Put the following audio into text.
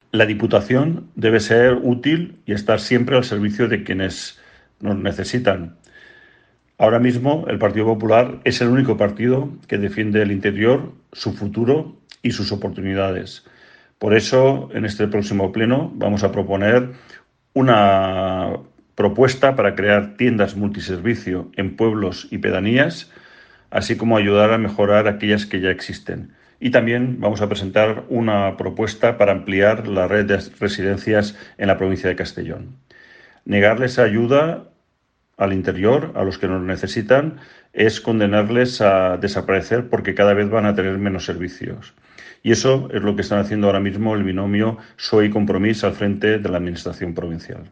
La Diputación debe ser útil y estar siempre al servicio de quienes nos necesitan. Ahora mismo el Partido Popular es el único partido que defiende el interior, su futuro y sus oportunidades. Por eso, en este próximo pleno vamos a proponer una propuesta para crear tiendas multiservicio en pueblos y pedanías, así como ayudar a mejorar aquellas que ya existen. Y también vamos a presentar una propuesta para ampliar la red de residencias en la provincia de Castellón. Negarles ayuda al interior, a los que nos necesitan, es condenarles a desaparecer porque cada vez van a tener menos servicios. Y eso es lo que están haciendo ahora mismo el binomio PSOE y Compromís al frente de la Administración provincial.